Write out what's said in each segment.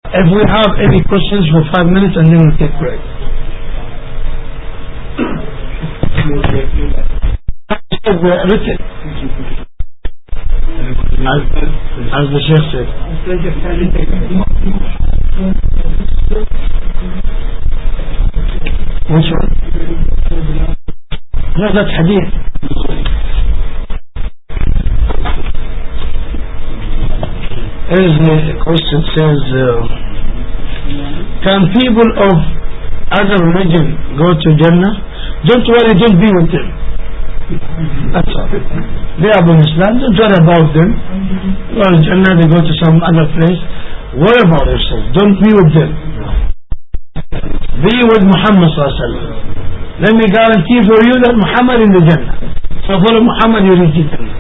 If we have any questions for 5 minutes and then we'll take break. Written. As the Sheikh said. Which one? No, that's hadith. Here's the question says, can people of other religion go to Jannah? Don't worry, don't be with them. That's all. They are in Islam, don't worry about them. Well, Jannah, they go to some other place. Worry about yourself, don't be with them. Be with Muhammad sallallahu alaihi wasallam. Let me guarantee for you that Muhammad in the Jannah. So follow Muhammad, you reach Jannah.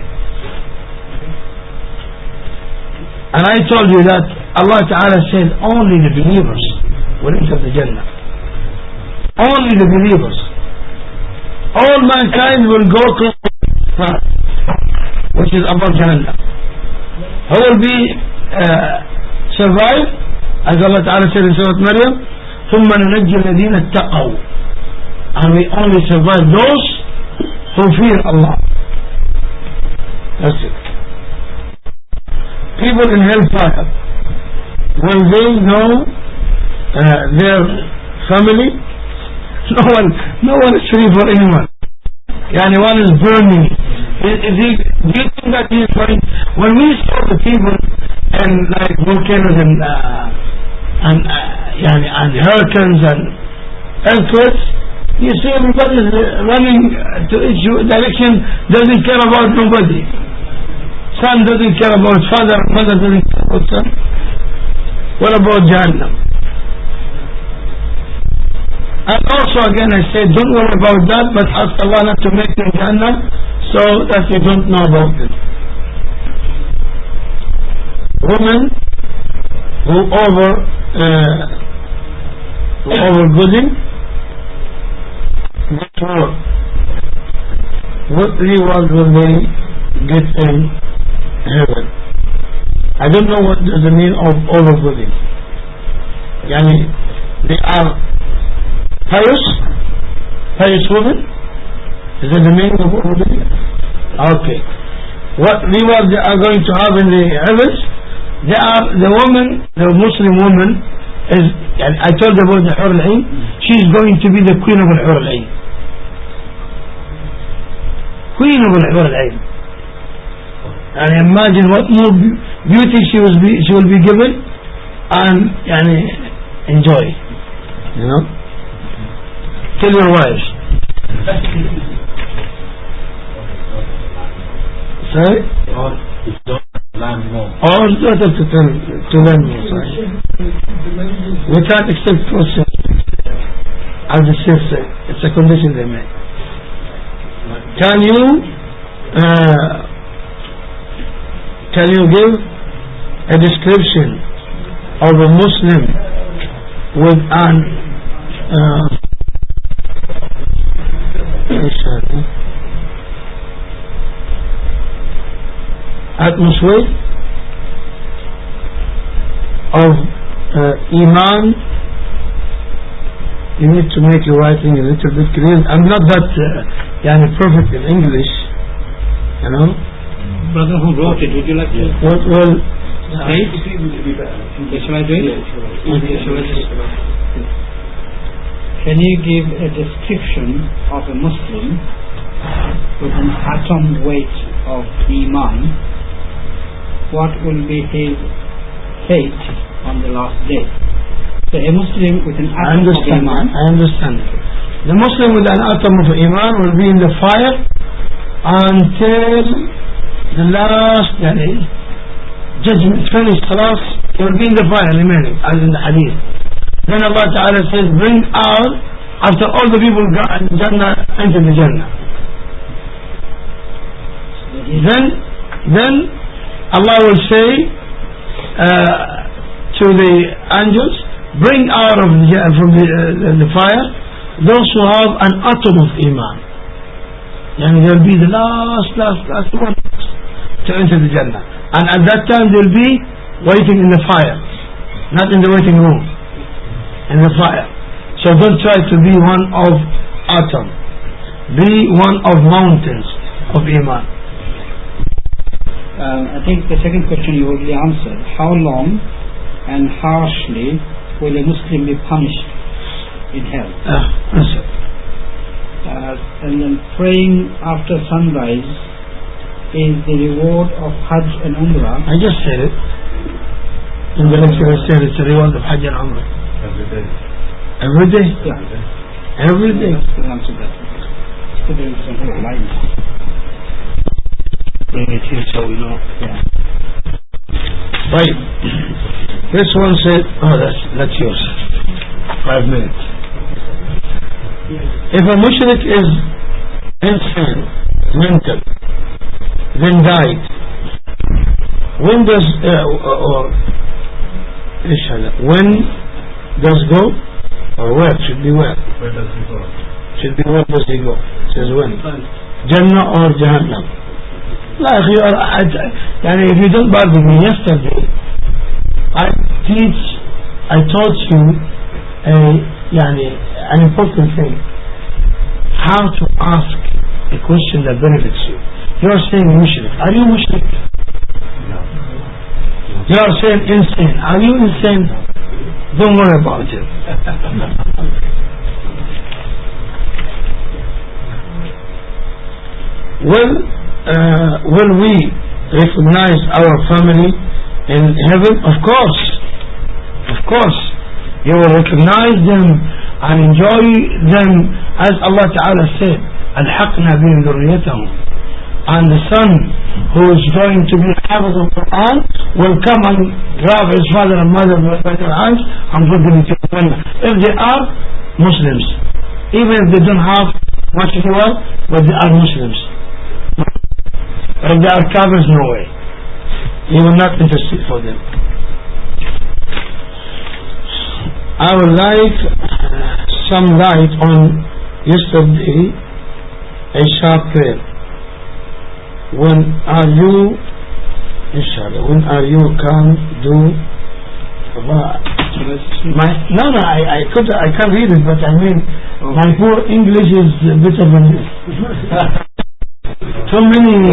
And I told you that Allah Ta'ala said only the believers will enter the Jannah. Only the believers. All mankind will go to fire, which is above Jannah. Who will be survive? As Allah Ta'ala said in Surah Maryam, ثُمَّ نُنَجِّي الَّذِينَ اتَّقَوْا. And we only survive those who fear Allah. That's it. People in hellfire, will they know their family? No one is free for anyone. Yani one is burning. Do you think that he is going? When we saw the people and like volcanoes and hurricanes and earthquakes, you see everybody is running to each direction, doesn't care about nobody. Son doesn't care about father, mother doesn't care about son. What about Jahannam? And also again I say, don't worry about that, but ask Allah not to make you in Jahannam so that you don't know about it. Women who overgooding, what reward will they get in heaven? I don't know what does the mean of overgooding. Yani they are pious women. Is that the meaning of overgooding? Okay. What reward they are going to have in the heavens? They are the woman, the Muslim woman is. I told you about the Hur al-Ain. She is going to be the queen of the Hur al-Ain. Queen of the Hur al-Ain. And imagine what more beauty she will be given, and enjoy. You know. Tell your wives. Sorry? Or not up to learn more. Sorry. We can't accept questions. As the Sheikh said, it's a condition they make. Can you give a description of a Muslim with an atmosphere of Iman? You need to make your writing a little bit clear. I'm not that perfect in English, you know. Brother who wrote it, would you like to? Well, right? Shall I do it? Can you give a description of a Muslim with an atom weight of Iman? What will be his fate on the last day? So a Muslim with an atom of Iman. I understand. The Muslim with an atom of Iman will be in the fire until the last judgment finished. He will be in the fire remaining, as in the hadith. Then Allah Ta'ala says, bring out, after all the people got in Jannah, enter the Jannah. Then Allah will say to the angels, bring out from the fire those who have an atom of Iman. And they will be the last one to enter the Jannah. And at that time they will be waiting in the fire. not in the waiting room, in the fire. So don't try to be one of atom. Be one of mountains of Iman. I think the second question you already answered. How long and harshly will a Muslim be punished in hell? Answer. And then praying after sunrise is the reward of Hajj and Umrah. I just said it. In the lecture I said it's the reward of Hajj and Umrah. Every day. Every day? Yeah. Every day. Let's answer that. So there is some lines. Bring it here so we know. Yeah. Right. This one said, oh, that's yours. 5 minutes. If a mushrik is insane, mental, then died, when does when does go, or where should be where? Where does he go? Should be where does he go? It says when? Jannah or Jahannam? لا يعني if you don't bother me, yesterday I taught you an important thing, how to ask a question that benefits you. You are saying mushrik. Are you mushrik? No. You are saying insane. Are you insane? Don't worry about it. Will we recognize our family in heaven? Of course. Of course. You will recognize them and enjoy them, as Allah Ta'ala said, أَلْحَقْنَا بِهِمْ ذُرِّيَّتَهُمْ. And the son who is going to be Hafiz of the Quran will come and grab his father and mother by their hands and put them into Jannah. If they are Muslims, even if they don't have much in the world, but they are Muslims. If they are Kafirs, no way. You will not intercede for them. I would like some light on yesterday Isha prayer. When are you, inshallah, when are you can do I can't read it, but I mean my poor English is better than this. Too many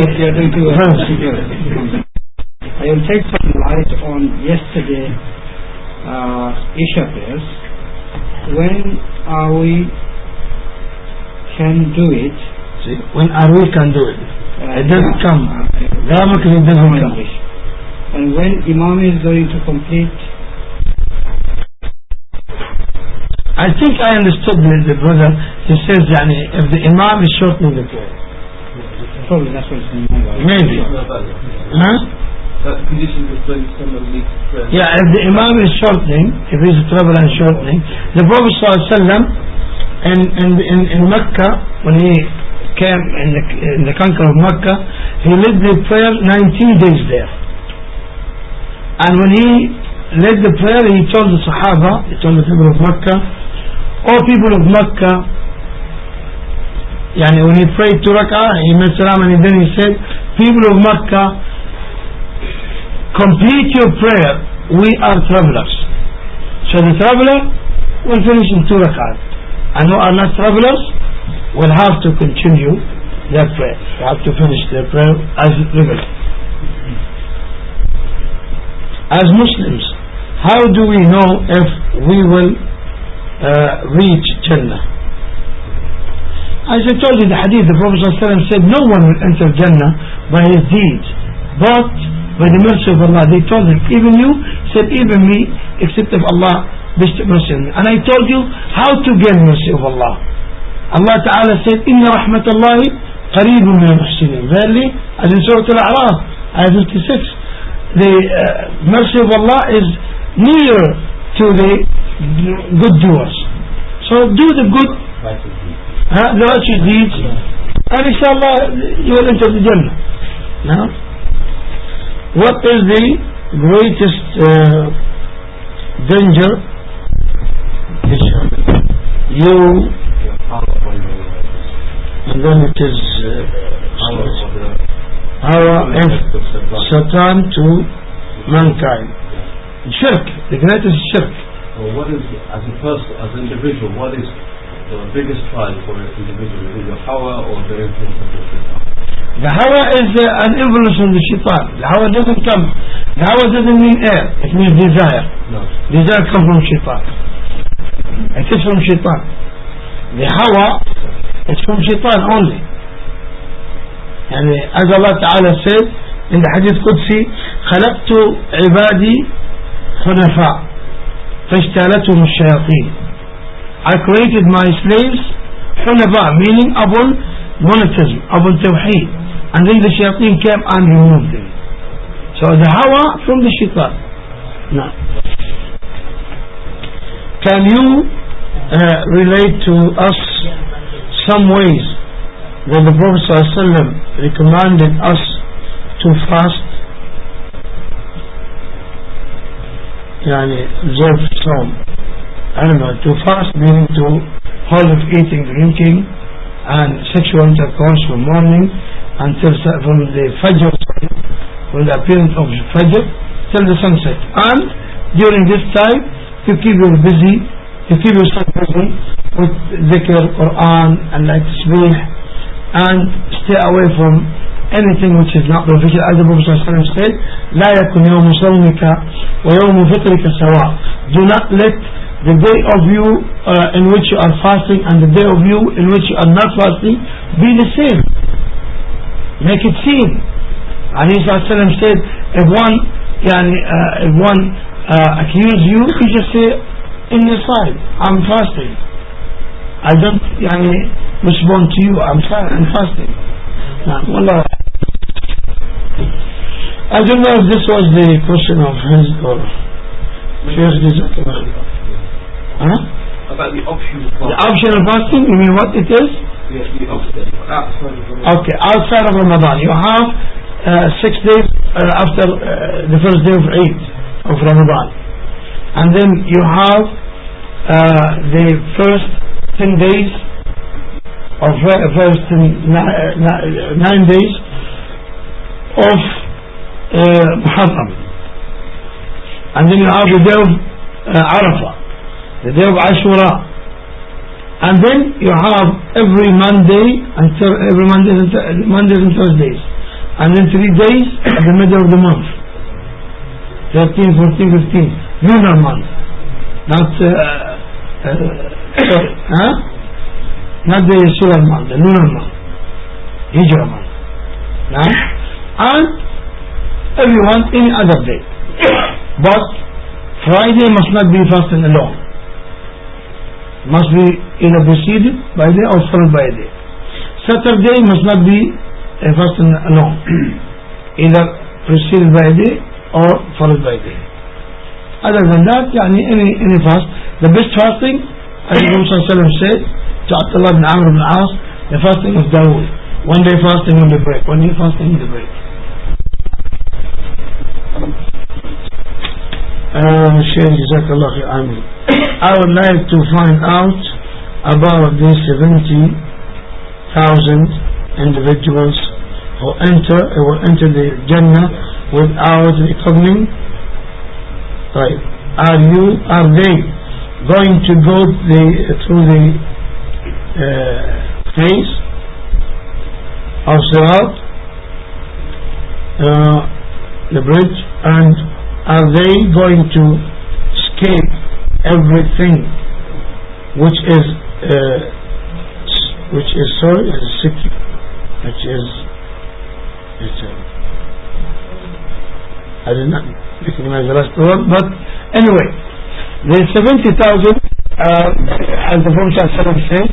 I will take some light on yesterday Isha prayers. When are we can do it? See, when are we can do it? It doesn't come. Grammatically it doesn't come. And when Imam is going to complete? I think I understood the brother. He says if the Imam is shortening the prayer. Probably that's what it's meant. Maybe. Huh? That condition is when someone needs prayer. Yeah, if the Imam is shortening, if he's traveling and shortening, the Prophet ﷺ in Mecca, when he came in the conquer of Mecca, he led the prayer 19 days there. And when he led the prayer, he told the Sahaba, he told the people of Mecca, "O people of Mecca," when he prayed 2 rak'ah, he made salam and then he said, "People of Mecca, complete your prayer, we are travelers." So the traveler will finish in 2 rak'ah, and who are not travelers will have to continue their prayer. They have to finish their prayer as regular. As Muslims, how do we know if we will reach Jannah? As I told you the hadith, the Prophet ﷺ said no one will enter Jannah by his deeds, but by the mercy of Allah. They told him, even you, said even me, except if Allah bestowed mercy on me. And I told you how to gain mercy of Allah. Allah Ta'ala said, "Inna rahmatallahi qareebun min al-muhsinin." Verily, as in Surah Al-A'raf, ayah 56, the mercy of Allah is near to the good doers. So do the good, the righteous deeds, and inshallah you will enter the Jannah. Now, what is the greatest danger? You, and then it is power of Satan to mankind. Shirk, the greatest shirk. Well, what is, as a person, as an individual, what is the biggest trial for an individual? Is it your hawa or the influence of the shaitan? The hawa is an influence of the shaitan. The hawa doesn't come. The hawa doesn't mean air. It means desire. No. Desire comes from shaitan. It is from shaitan. The hawa is from shaitan only. And as Allah Ta'ala said in the Hadith Qudsi, خلقت عبادي خنفاء فاجتالتهم الشياطين. I created my slaves حنفاء, meaning upon monotheism, upon tawheed, and then the shayateen came and removed them. So the hawa from the shaitan. Now, can you relate to us some ways that the Prophet ﷺ recommended us to fast? Yani observe Islam. I don't know, to fast meaning to hold of eating, drinking and sexual intercourse from morning until from the Fajr, from the appearance of Fajr till the sunset, and during this time to keep yourself busy with dhikr, Quran and like tasbih, and stay away from anything which is not beneficial. As the Prophet ﷺ said, لا يكن يوم صومك ويوم فطرك سواء. Do not let the day of you in which you are fasting and the day of you in which you are not fasting be the same. Make it seem. Ali ﷺ said, if one accuse you, you just say in your side, I'm fasting. I don't respond to you, I'm fasting. Wallah. I don't know if this was the question of his or Huh? About the optional fasting. The optional fasting, you mean what it is? Yes, the optional. Okay, outside of Ramadan. You have 6 days after the first day of Eid of Ramadan. And then you have the first 10 days or first 9 days of Muharram. And then you have the day of Arafah, the day of Ashura. And then you have every Mondays and Thursdays. And then 3 days at the middle of the month. 13, 14, 15. Lunar month. Not not the solar month, the lunar month. Hijrah month. And if you want any other day. But Friday must not be fasting alone. Must be either preceded by day or followed by a day. Saturday must not be fasting alone. Either preceded by a day or followed by a day. Other than that, any fast. The best fasting, as the Prophet ﷺ said to Abdullah ibn Amr ibn As, the fasting of Dawood. 1 day fasting, 1 day break. 1 day fasting, 1 day break. I would like to find out about these 70,000 individuals who will enter the Jannah without reckoning. Right. Are they going to go through the phase of Sirat, the bridge, and are they going to escape everything which is I did not recognize the last word, but anyway, the 70,000 as the Prophet said,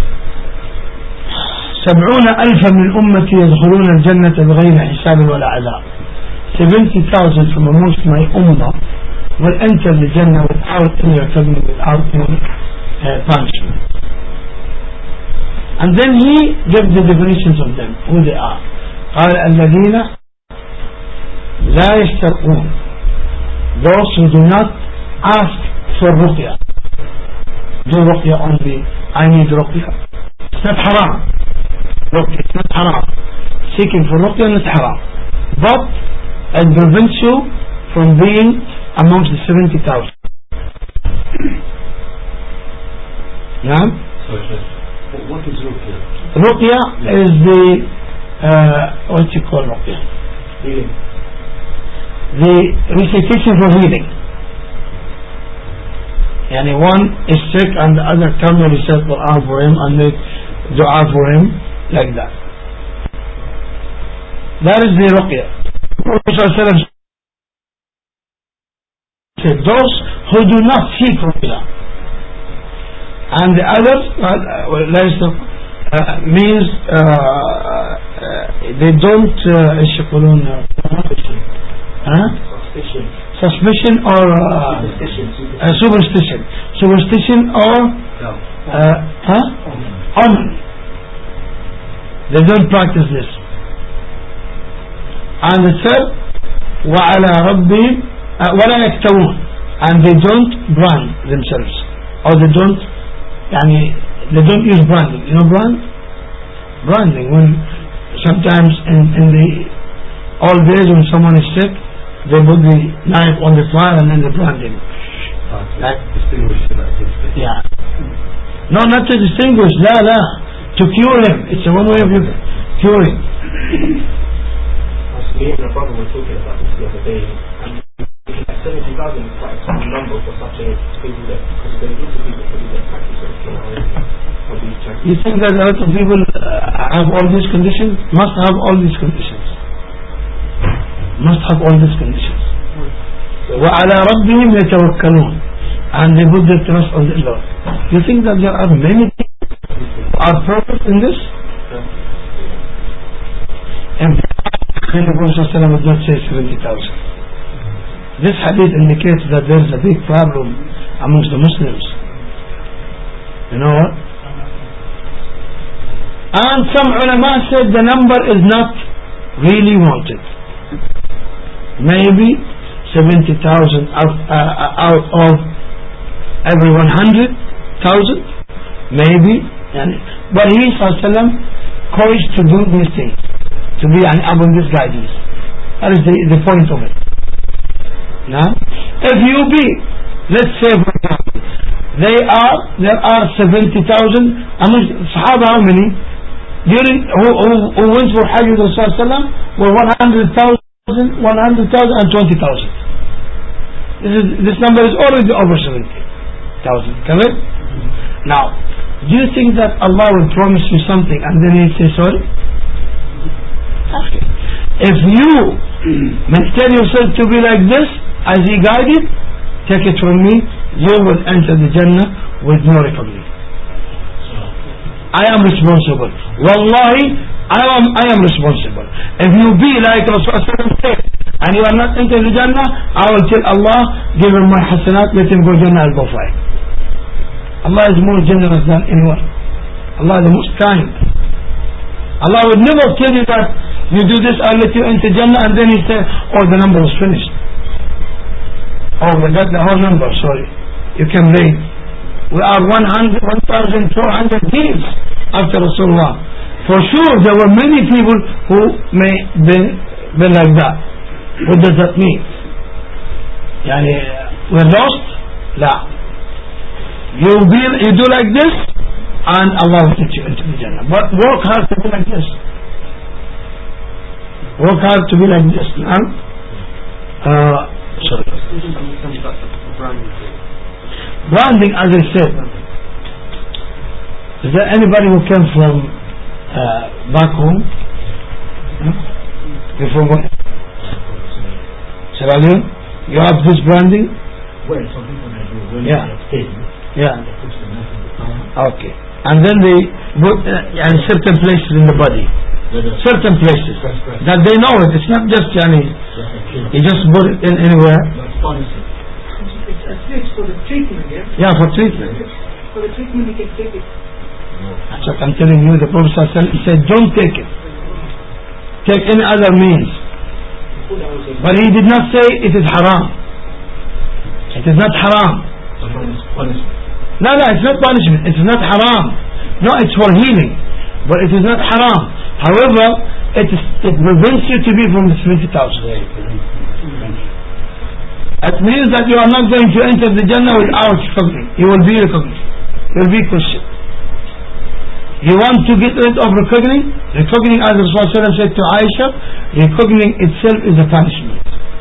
70,000 من أمتي يدخلون الجنة بغير حساب ولا عذاب. 70,000 from amongst my ummah will enter the Jannah without any reckoning, without any punishment. And then he gives the definitions of them, who they are. قال الذين لا يسترقون, those who do not ask for ruqya. Do ruqya only, I need ruqya. It's not haram. Ruqya, it's not haram. Seeking for ruqya is not haram. But it prevents you from being amongst the 70,000. Now, what is ruqya? Ruqya is the what you call ruqya? Healing. The recitation for healing. Yani one is sick and the other come and recite Quran for him and make dua for him, like that. That is the ruqya. Prophet said, those who do not seek ruqya, and the others means they don't suspicion or superstition or honor. They don't practice this. And it said وَعَلَى رَبِّهِمْ وَلَا يَكْتَوُونَ, and they don't brand themselves, or they don't use branding. You know branding, when sometimes in the old days when someone is sick, they put the knife on the fire and then they brand him. Like, yeah. No, not to distinguish, to cure him. It's a one way of curing. Me and my brother were talking about this the other day, and 70,000 is quite a small number for such a people that, because there are lots of people who don't practice it. You think that a lot of people have all these conditions? Must have all these conditions. وَعَلَى رَبِّهِمْ يَتَوَكَّلُونَ, and they put their trust on the Lord. You think that there are many people who are perfect in this? And the Prophet ﷺ would not say 70,000. This hadith indicates that there is a big problem amongst the Muslims. You know what? And some ulama said the number is not really wanted. Maybe 70,000 out of every 100,000, maybe. But he ﷺ encouraged to do these things, to be upon this guidance. That is the point of it. Now, if you be, let's say for example, there are 70,000 among Sahaba. How many who went for Hajj with Rasulullah were 100,000 and 20,000. This number is already over 70,000, correct? Now, do you think that Allah will promise you something and then He'll say sorry? Okay. If you maintain yourself to be like this, as He guided, take it from me, you will enter the Jannah with no recognition. I am responsible. Wallahi, I am responsible. If you be like Rasulullah said, and you are not entering the Jannah, I will tell Allah, give him my hasanat, let him go Jannah, I'll go fine. Allah is more generous than anyone. Allah is the most kind. Allah would never tell you that you do this, I'll let you enter Jannah, and then He say, oh, the number was finished. Oh, we got the whole number, sorry. You can late. We are 1,400 years after Rasulullah. For sure, there were many people who may be like that. What does that mean? We're lost? La. You do like this, and Allah will take you into the Jannah. But work hard to be like this. Work hard to be like this. Sorry. Branding, as I said, is there anybody who came from back home? You're from what? Sierra Leone? You have this branding? Well, some people do. Yeah. Okay. And then they put in certain places in the body. Certain places. That they know it. It's not just you just put it in anywhere. It's for the treatment, yeah? Yeah, for treatment. For the treatment you can take it. That's what I'm telling you. The Prophet said, don't take it. Take any other means. But he did not say it is haram. It is not haram. No, it's not punishment. It is not haram. No, it's for healing. But it is not haram. However, it prevents you to be from the 20,000. It means that you are not going to enter the Jannah without recognition. You will be recognized. You will be questioned. You want to get rid of recognition? Recognition, as Rasulullah said to Aisha, recognition itself is a punishment.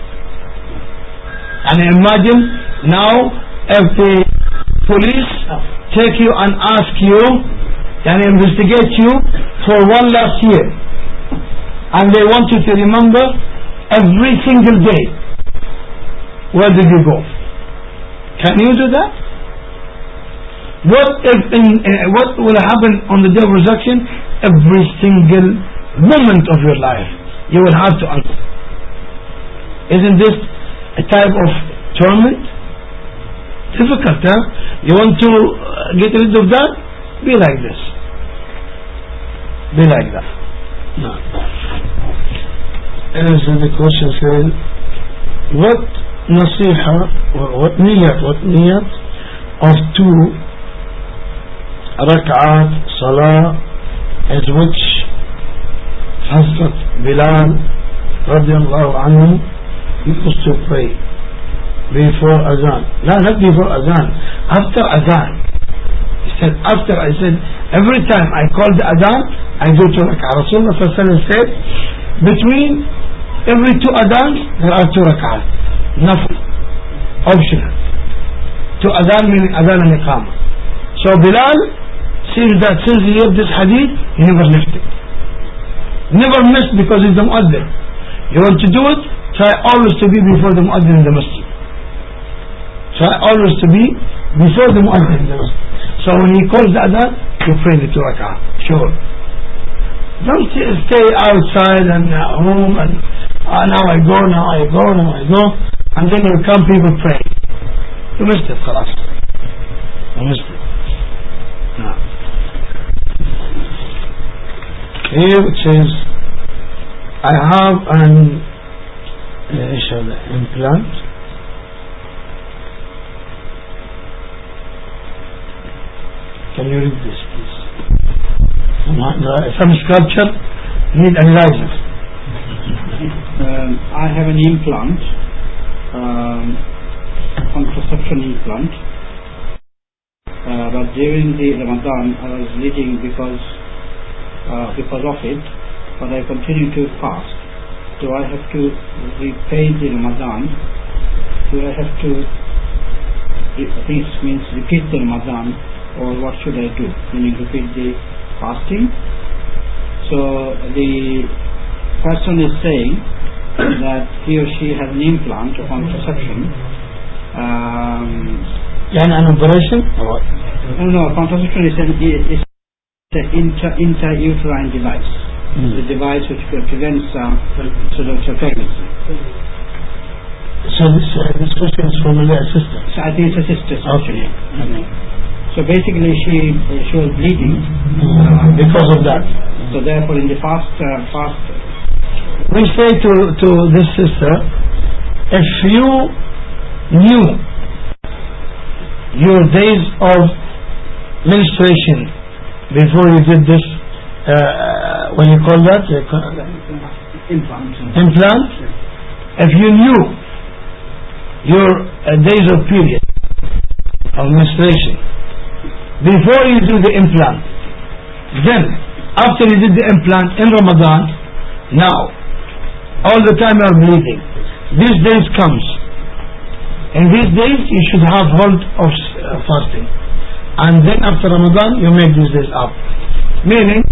And imagine now if the police take you and ask you and investigate you for one last year, and they want you to remember every single day, where did you go? Can you do that? What will happen on the day of resurrection? Every single moment of your life you will have to answer. Isn't this a type of torment? Difficult, huh? You want to get rid of that? Be like this. Be like that. No. And so the question says, what nasiha, or what niyat of 2 rak'at salah at which Hazrat Bilal radiallahu anhu used to pray before Azan. No, not before Azan, after Azan. He said, I said, every time I call the Adhan, I go to rak'ah. Rasulullah said, between every 2 Adhans, there are 2 rak'ahs. Nafl, optional. 2 Adhan meaning Adhan and Iqamah. So Bilal sees that since he heard this hadith, he never left it. Never missed, because he's the muaddin. You want to do it? Try always to be before the muaddin in the masjid. Try always to be before the muaddin in the masjid. So when he calls the adhan, you pray the 2 rak'ah. Sure. Don't stay outside and home and now I go, and then will come people pray. You missed it, khalas. You missed it. No. Here it says, I have an implant. Can you read this, please? Some sculpture need analyzer. I have an implant, contraception implant, but during the Ramadan I was bleeding because of it, but I continue to fast. Do I have to repay the Ramadan? Do I have to, this means repeat the Ramadan, or what should I do? Meaning repeat the fasting? So the person is saying that he or she has an implant of contraception. An operation? No, contraception is an intrauterine device. The device which prevents pregnancy. So this question is from the assistant? So I think it's a sister. Okay. So basically she was bleeding because of that. So therefore in the fast we say to this sister, if you knew your days of menstruation before you did this, when you call that implant, if you knew your days of period of menstruation before you do the implant, then after you did the implant in Ramadan, now all the time you are bleeding, these days comes, in these days you should have hold of fasting, and then after Ramadan you make these days up. Meaning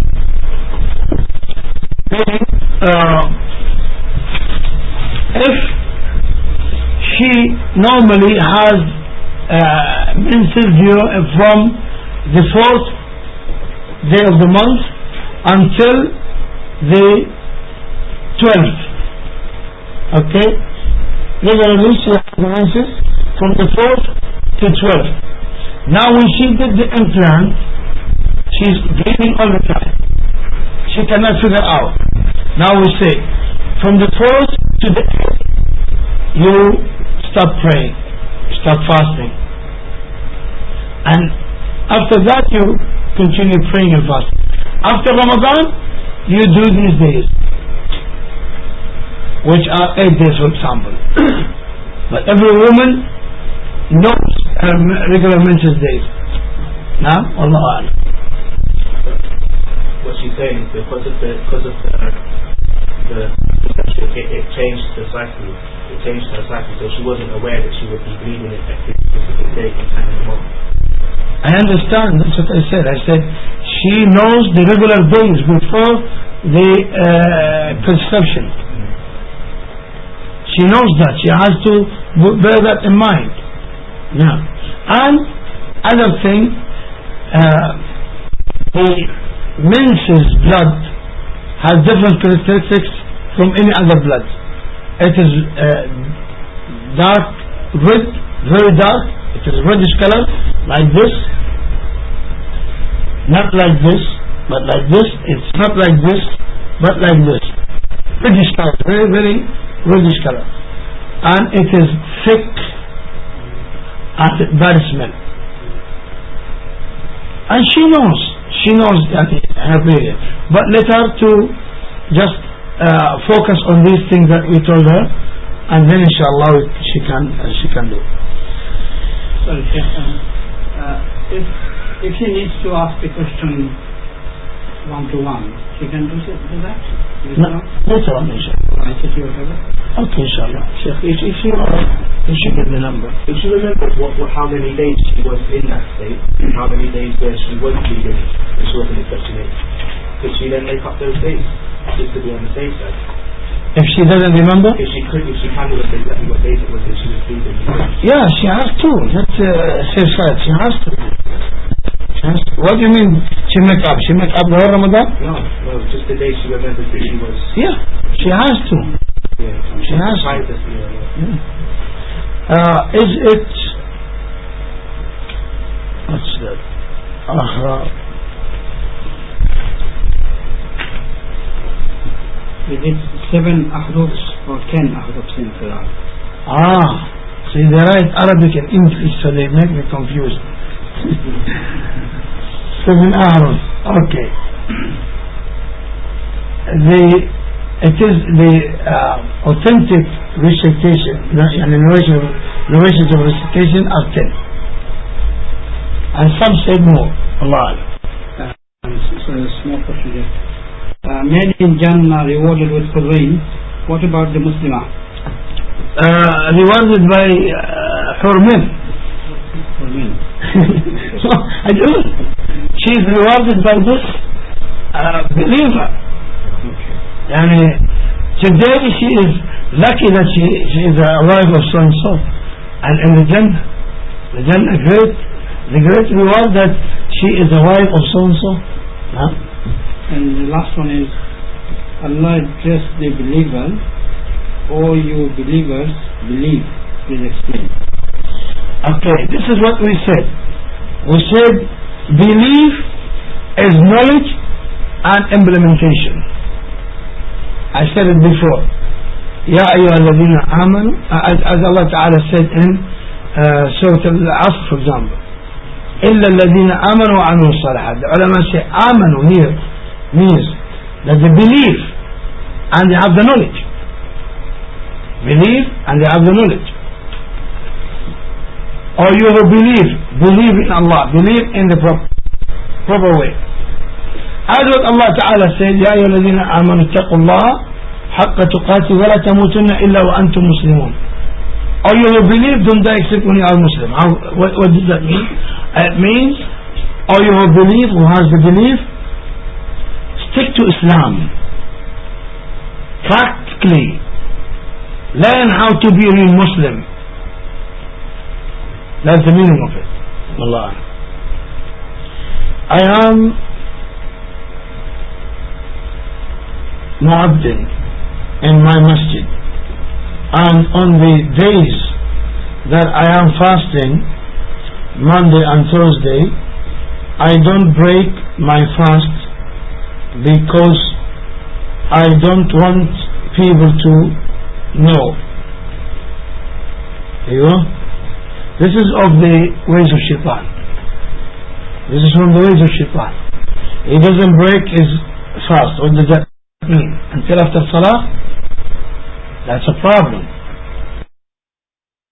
if she normally has menses from the 4th day of the month until the 12th, okay, regularly she has menses from the 4th to 12th. Now when she did the implant, she's bleeding all the time. She cannot figure out. Now we say, from the 4th to the 8th, you stop praying, stop fasting, and after that you continue praying and fasting. After Ramadan, you do these days, which are 8 days, for example. But every woman knows her regular menses days. Now, Allah A'lam. What she's saying is because of the it changed the cycle. It changed her cycle, so she wasn't aware that she would be bleeding at this specific date and time in the month. I understand, that's what I said. I said she knows the regular days before the conception. She knows that. She has to bear that in mind. Yeah. And other thing, the menses blood has different characteristics from any other blood. It is dark red, very dark. It is reddish color, like this. Not like this, but like this. It's not like this, but like this. Reddish color, very, very reddish color. And it is thick and bad smell. And she knows her period. But let her to just focus on these things that we told her, and then inshallah she can do. Sorry, if she needs to ask the question one-to-one, she can do that? No, later on inshallah. I said whatever. Okay, inshallah. If she get the number. If she remembers how many days she was in that state, and how many days where she was bleeding and she wasn't accepting it, could she then make up those days just to be on the safe side? If she doesn't remember? If she can remember exactly what days it was that she was bleeding. Yeah, she has to. That's safe side. She has to. What do you mean she make up? She make up the whole Ramadan? No, just the day she remembers that she was. Yeah, she has to. Yeah, she has to. Is it? What's that? Is it 7 ahrufs or 10 ahrufs in Quran? See, they write Arabic and English, so they make me confused. 7 ahrufs. Okay. It is the authentic recitation, narrations of recitation are 10. And some said more. Allah. So a small question here. Men in Jannah rewarded with Qur'an. What about the Muslimah? Rewarded by Hurmin. So, I do. She is rewarded by this believer. Today she is lucky that she is a wife of so and so, and in the Jannah the great reward that she is a wife of so and so. And the last one is, Allah addressed the believer, all you believers believe. Please explain. Okay, this is what we said. We said belief is knowledge and implementation. I said it before. Ya ayyuhalladhina amanu, as Allah Ta'ala said in Surah Al-Asr, for example. Illa alladhina amanu wa amilu salihat. The ulama say amanu here means that they believe and they have the knowledge. Believe and they have the knowledge. Or you who believe in Allah, believe in the proper way. As what Allah Ta'ala said, Ya ayyuhalladhina amanu ittaqullaha haqqa tuqatih wa la tamutunna illa wa antum muslimun. Or you who believe, don't die except when you are Muslim. What does that mean? It means, or you who believe, who has the belief, stick to Islam. Practically. Learn how to be a real Muslim. That's the meaning of it. Allah. I am mu'addin in my masjid, and on the days that I am fasting, Monday and Thursday, I don't break my fast because I don't want people to know. You know? This is of the ways of Shaitan. This is from the ways of Shaitan. He doesn't break his fast. What does that mean? Until after Salah? That's a problem.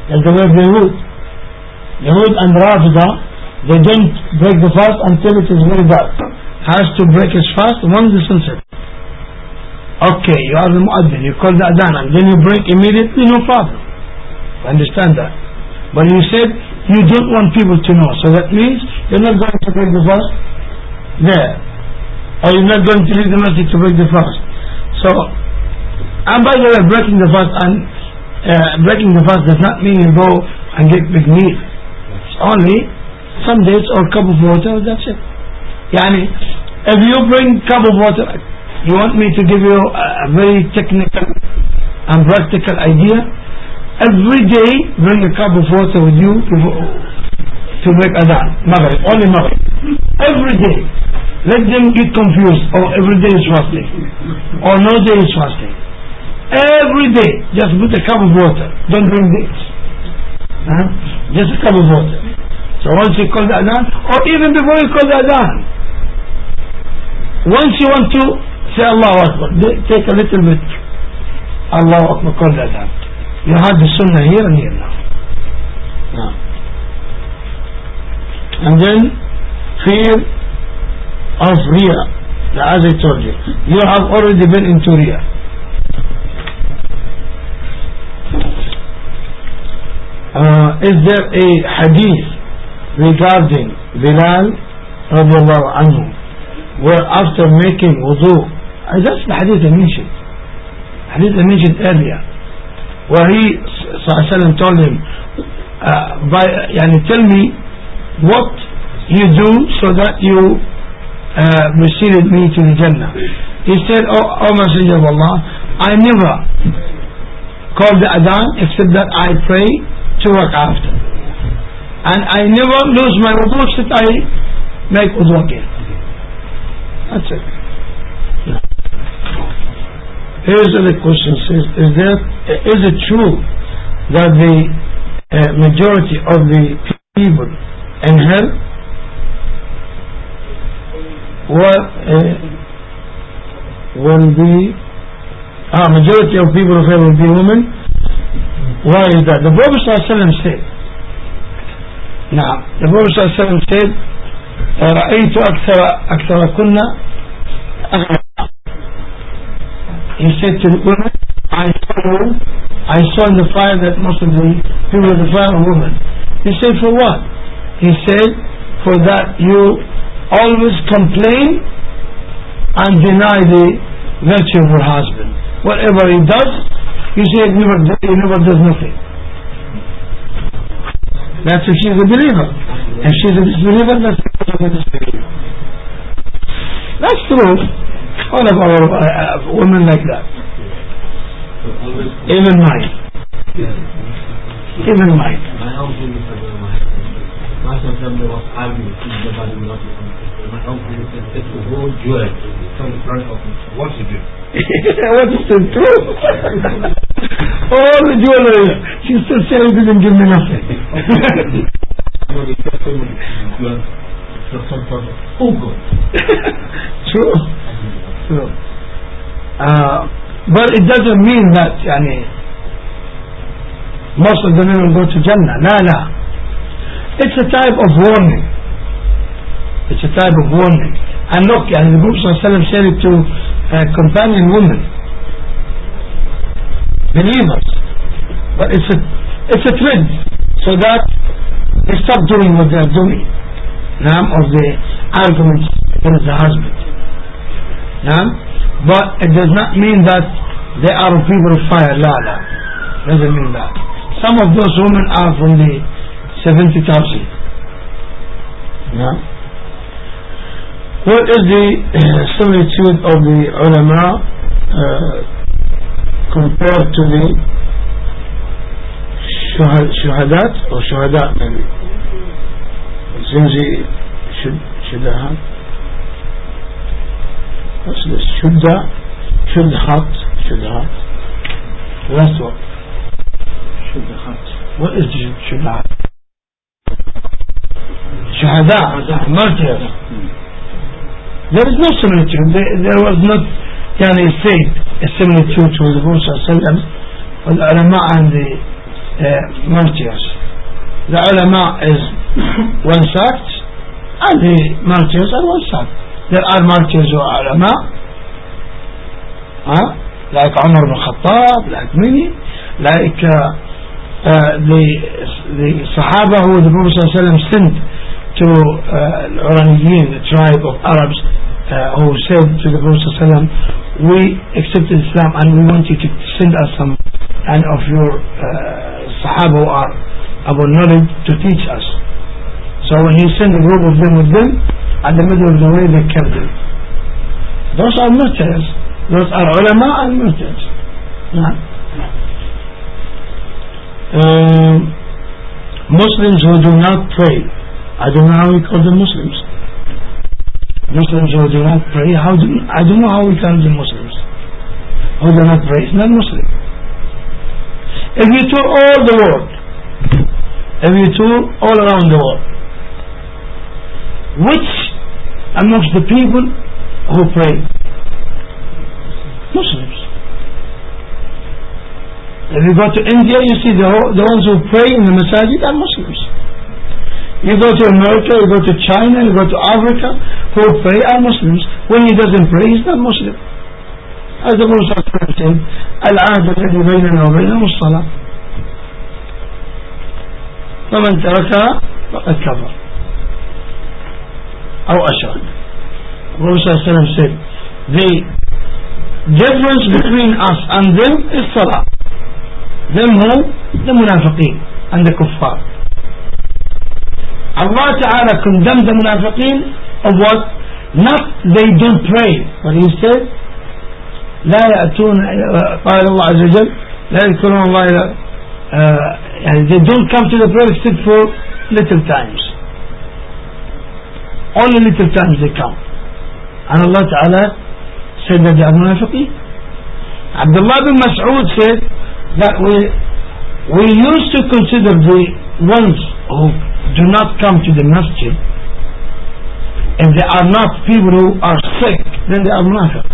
That's the way of the Yahud. Yahud and Rafida, they don't break the fast until it is very dark. Has to break his fast once the sunset. Okay, you are the mu'addin, you call the adhan, and then you break immediately, no problem. I understand that. But you said you don't want people to know, so that means you're not going to break the fast there. Or you're not going to leave the masjid to break the fast. So, and by the way, breaking the fast does not mean you go and get big meat. It's only some dates or cup of water, that's it. Yani, if you bring cup of water, you want me to give you a very technical and practical idea? Every day, bring a cup of water with you to make adhan, Maghrib, only Maghrib. Every day. Let them get confused, or every day is fasting, or no day is fasting. Every day, just put a cup of water. Don't bring dates. Just a cup of water. So once you call the adhan, or even before you call the adhan, once you want to say Allahu Akbar, take a little bit Allahu Akbar, call the adhan. You have the sunnah here and here now. And then fear of Riyah, as I told you. You have already been into Riyah. Is there a hadith regarding Bilal radiallahu anhu where after making wudu, that's the hadith I mentioned earlier, where he sallallahu told him tell me what you do so that you preceded me to the Jannah. He said, O Messenger of Allah, I never call the adhan except that I pray 2 rak'ah after, and I never lose my wudu except I make wudu again. That's it. Here's the question, says, is it true that the majority of the people in hell will be majority of people of hell will be women? Why is that? The Prophet ﷺ said, the Prophet ﷺ said, رأيت أكثركن أغلب. He said to the women, I saw in the fire that most of the people of the fire are women. He said, for what? He said, for that you always complain and deny the virtue of your husband. Whatever he does, you say he never does nothing. That's if she's a believer. If she's a disbeliever, that's a disbeliever. That's true. All of our women like that. Even mine. Even mine. My family was arguing. My uncle said to go jewelry from the front of me. What is it? What is the truth? All the jewelry. She still said he didn't give me nothing. True. True. But it doesn't mean that most of the men will go to Jannah. La. It's a type of warning. It's a type of warning. And look, the Prophet ﷺ said it to companion women, believers. But it's a trend, so that they stop doing what they are doing. Of the arguments against the husband. But it does not mean that they are people of fire. La. Doesn't mean that. Some of those women are from the 70,000. What is the similitude of the ulama compared to the shuhadat or shuhada maybe? It seems shudahat. What's this? Shudhat. Last one. Shudhat. What is shudhat? Shuhada, martyrs. There is no similitude. There was not said a similitude to the Prophet ﷺ, with the ulama and the martyrs. The ulama is one sect and the martyrs are one sect. There are martyrs who are ulama, like Umar ibn Khattab, like many, like the Sahaba who the Prophet ﷺ sent to Uraniyin, the tribe of Arabs, who said to the Prophet ﷺ, we accepted Islam and we want you to send us some of your Sahaba who are about knowledge to teach us. So when he sent a group of them with them, at the middle of the way they killed them. Those are martyrs. Those are ulama and martyrs. Muslims who do not pray, I don't know how we call them Muslims. Muslims who do not pray, I don't know how we call them Muslims. Who do not pray is not Muslim. If you tour all the world, if you tour all around the world, which amongst the people who pray? Muslims. If you go to India, you see the ones who pray in the masajid are Muslims. You go to America, you go to China, you go to Africa, who pray are Muslims. When he doesn't pray, he's not Muslim. As the Prophet said, Al-Ahd alladhi baynana wa baynahum as-salah. فمن تركها فقد كفر أو أشرك. The Prophet ﷺ said, the difference between us and them is salah. Them who? The munafiqeen and the kuffar. Allah Ta'ala condemned the munafiqeen of what? Not they don't pray, but He said, لا يأتون قال الله عز وجل لا يذكرون الله they don't come to the prayer except for little times. Only little times they come. And Allah Ta'ala said that they are munafiqeen. Abdullah bin Mas'ud said that we used to consider the ones who do not come to the masjid, if they are not people who are sick, then they are munafiq.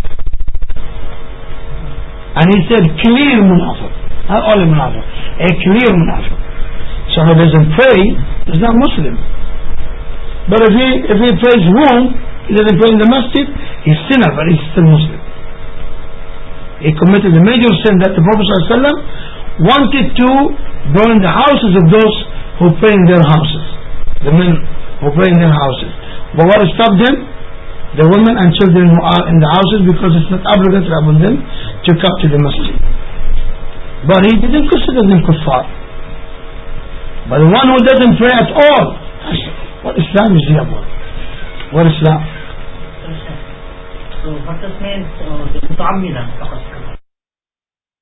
And he said clear munafiq, not only munafiq, a clear munafiq. So who doesn't pray is not Muslim. But if he prays home, he doesn't pray in the masjid, he's sinner, but he's still Muslim. He committed a major sin that the Prophet ﷺ wanted to burn the houses of those who pray in their houses, the men who pray in their houses. But what stopped them? The women and children who are in the houses, because it's not obligatory upon them to come to the masjid. But he didn't consider them kuffar. But the one who doesn't pray at all, what Islam is he about? What Islam? So what does mean the muta'ammidan faqat?